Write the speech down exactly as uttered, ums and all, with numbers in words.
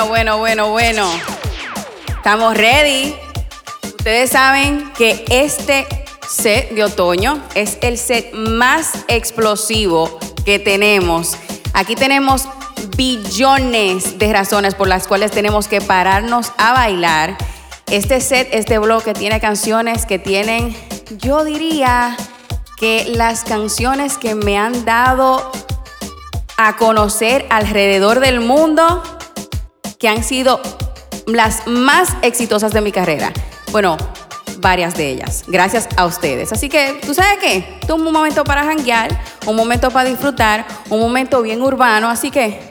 Bueno, bueno, bueno, bueno. Estamos ready. Ustedes saben que este set de otoño es el set más explosivo que tenemos. Aquí tenemos billones de razones por las cuales tenemos que pararnos a bailar. Este set, este bloque tiene canciones que tienen, yo diría que las canciones que me han dado a conocer alrededor del mundo, que han sido las más exitosas de mi carrera. Bueno, varias de ellas, gracias a ustedes. Así que, ¿tú sabes qué? Esto es un momento para janguear, un momento para disfrutar, un momento bien urbano, así que